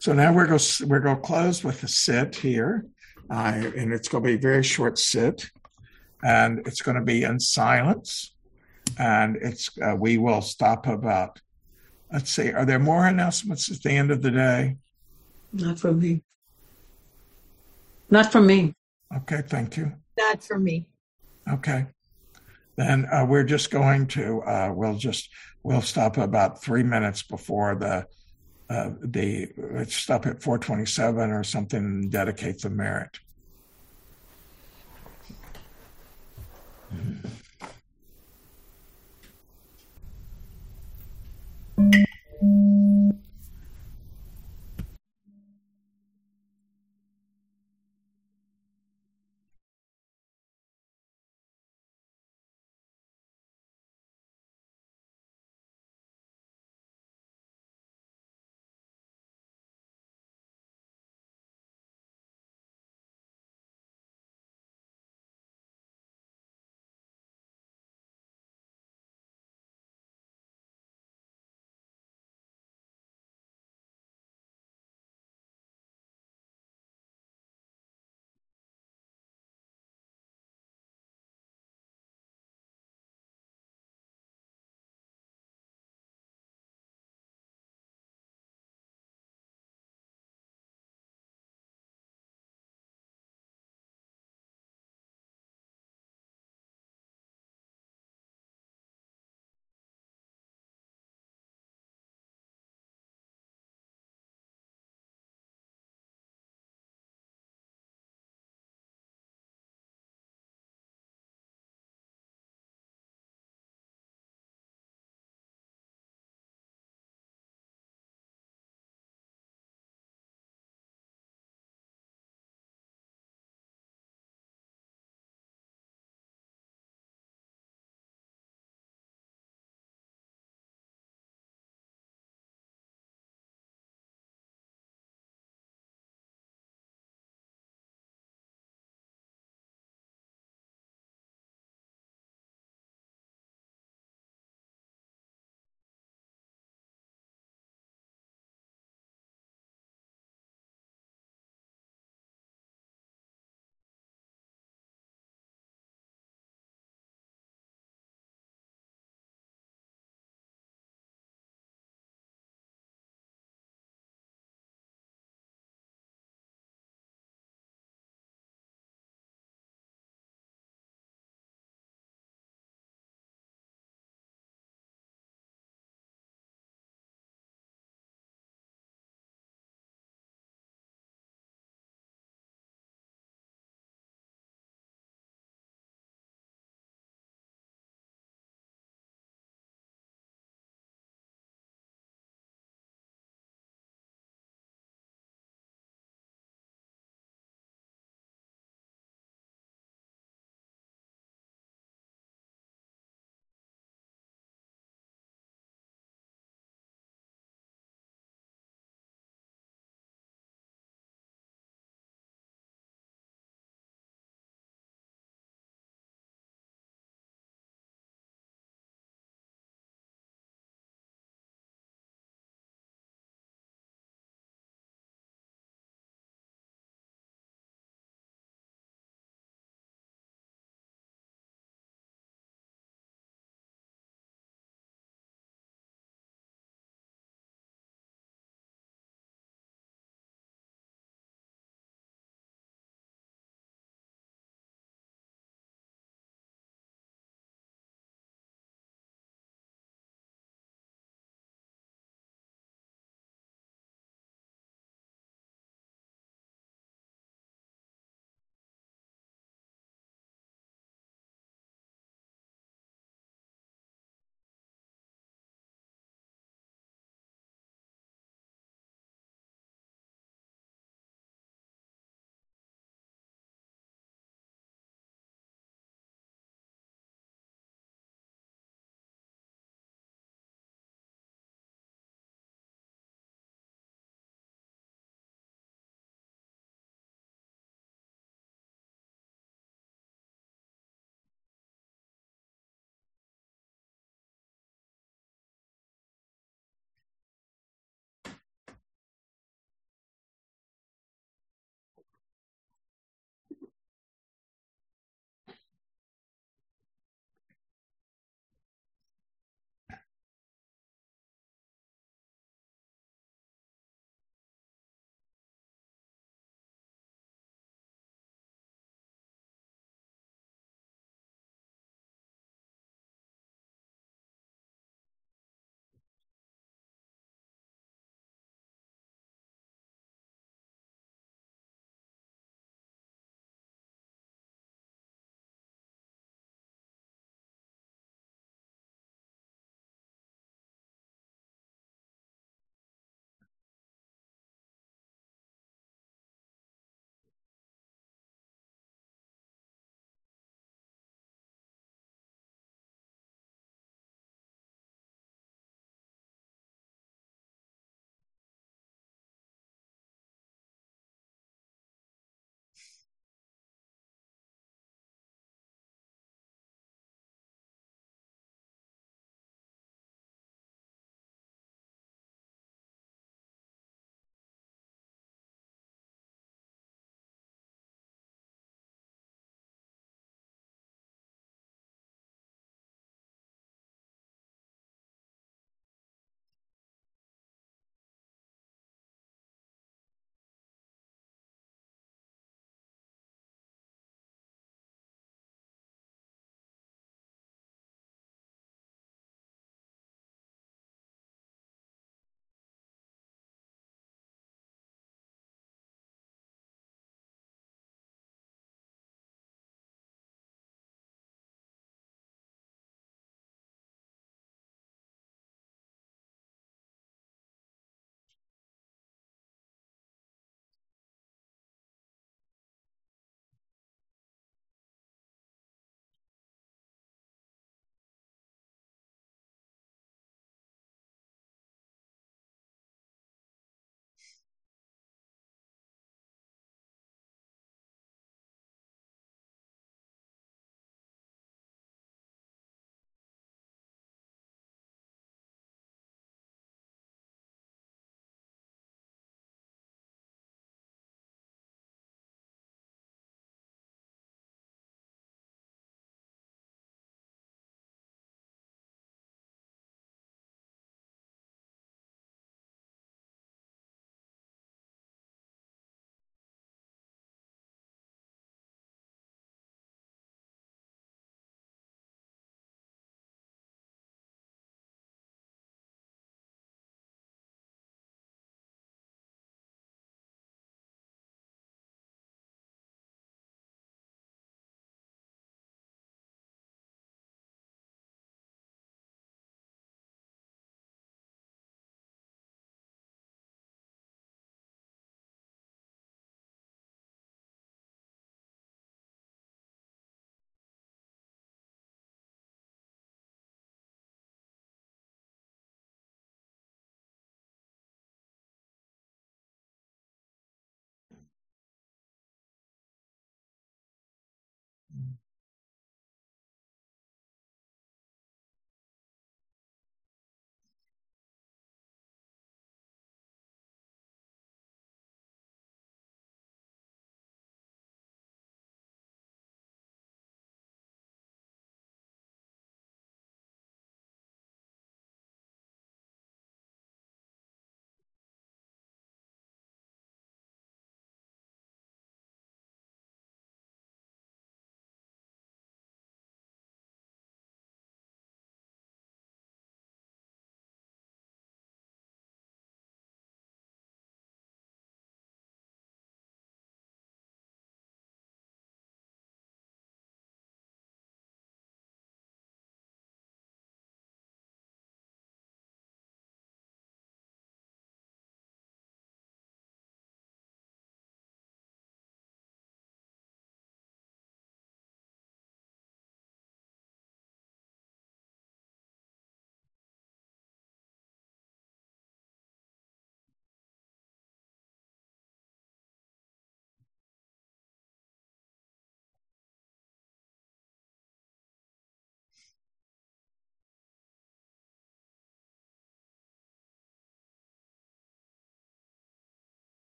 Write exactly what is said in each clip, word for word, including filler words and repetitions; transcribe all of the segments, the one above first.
So now we're going we're going to close with a sit here, uh, and it's going to be a very short sit, and it's going to be in silence, and it's uh, we will stop about. Let's see. Are there more announcements at the end of the day? Not for me. Not for me. Okay, thank you. Not for me. Okay, then uh, we're just going to uh, we'll just we'll stop about three minutes before the uh, the let's stop at four twenty-seven or something and dedicate the merit.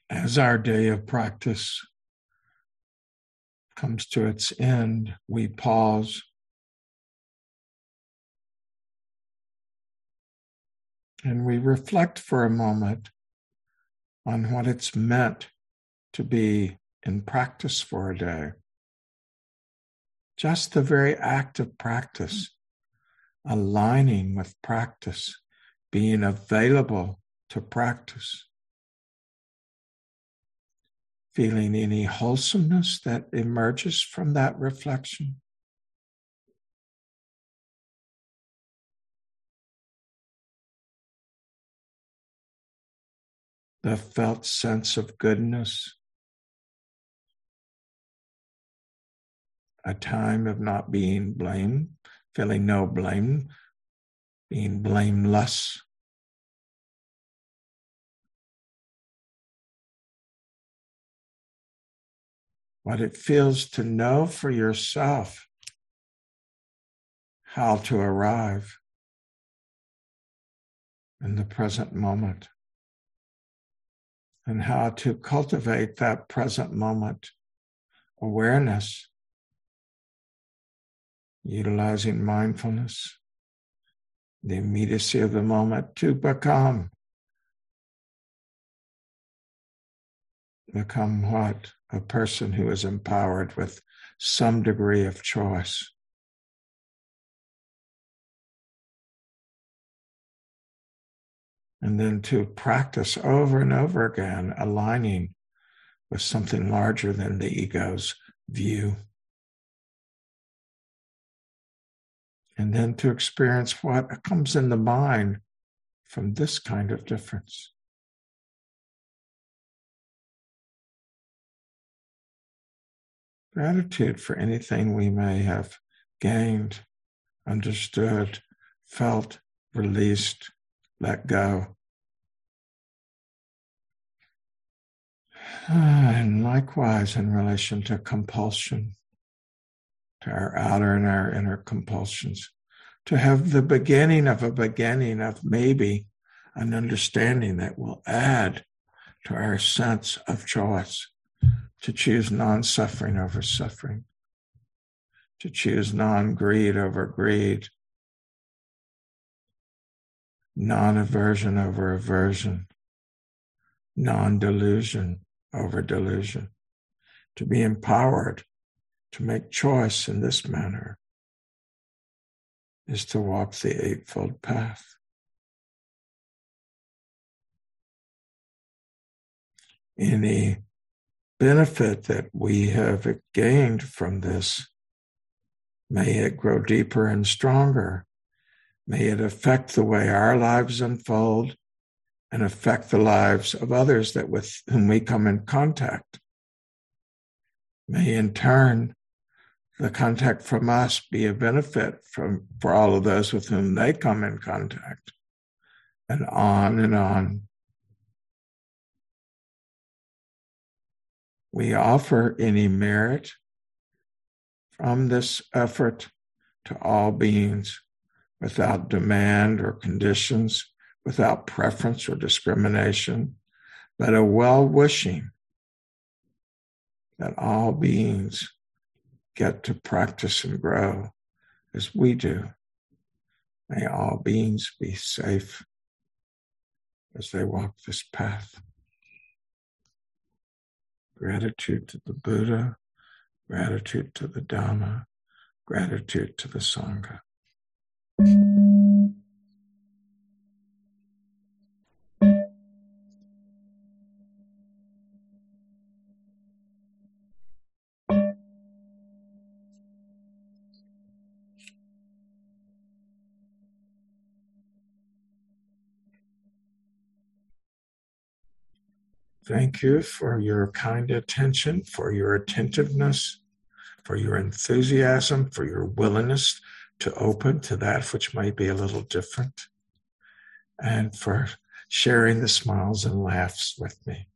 As our day of practice comes to its end, we pause and we reflect for a moment on what it's meant to be in practice for a day. Just the very act of practice, aligning with practice, being available to practice. Feeling any wholesomeness that emerges from that reflection. The felt sense of goodness. A time of not being blamed, feeling no blame, being blameless. What it feels to know for yourself how to arrive in the present moment and how to cultivate that present moment awareness, utilizing mindfulness, the immediacy of the moment to become. Become what? A person who is empowered with some degree of choice. And then to practice over and over again, aligning with something larger than the ego's view. And then to experience what comes in the mind from this kind of difference. Gratitude for anything we may have gained, understood, felt, released, let go. And likewise in relation to compulsion, to our outer and our inner compulsions, to have the beginning of a beginning of maybe an understanding that will add to our sense of choice, to choose non-suffering over suffering, to choose non-greed over greed, non-aversion over aversion, non-delusion over delusion, to be empowered to make choice in this manner is to walk the Eightfold Path. Any benefit that we have gained from this, may it grow deeper and stronger. May it affect the way our lives unfold and affect the lives of others that with whom we come in contact. May in turn, the contact from us be a benefit from, for all of those with whom they come in contact, and on and on. We offer any merit from this effort to all beings without demand or conditions, without preference or discrimination, but a well-wishing that all beings get to practice and grow as we do. May all beings be safe as they walk this path. Gratitude to the Buddha, gratitude to the Dhamma, gratitude to the Sangha. Thank you for your kind attention, for your attentiveness, for your enthusiasm, for your willingness to open to that which might be a little different, and for sharing the smiles and laughs with me.